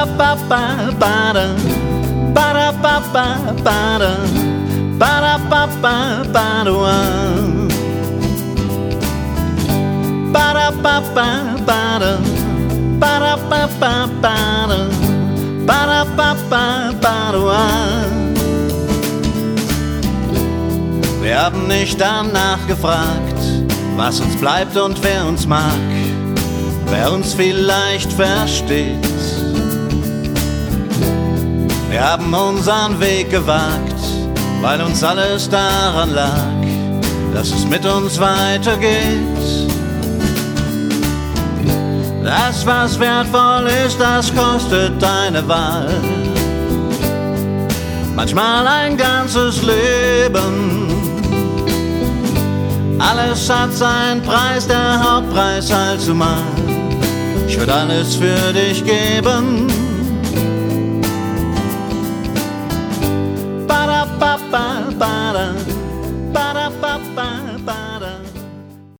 Ba-da-ba-ba-ba-da. Ba-da-ba-ba-ba-da. Ba-da-ba-ba-ba-da. Ba-da-ba-ba-ba-da. Ba-da-ba-ba-ba-da. Ba-da-ba-ba-ba-da. Wir haben nicht danach gefragt, was uns bleibt und wer uns mag, wer uns vielleicht versteht. Wir haben unseren Weg gewagt, weil uns alles daran lag, dass es mit uns weitergeht. Das, was wertvoll ist, das kostet eine Wahl. Manchmal ein ganzes Leben. Alles hat seinen Preis, der Hauptpreis allzumal. Ich würde alles für dich geben. Ba-da-ba-ba-ba-da. Ba-da-ba-ba-ba-da.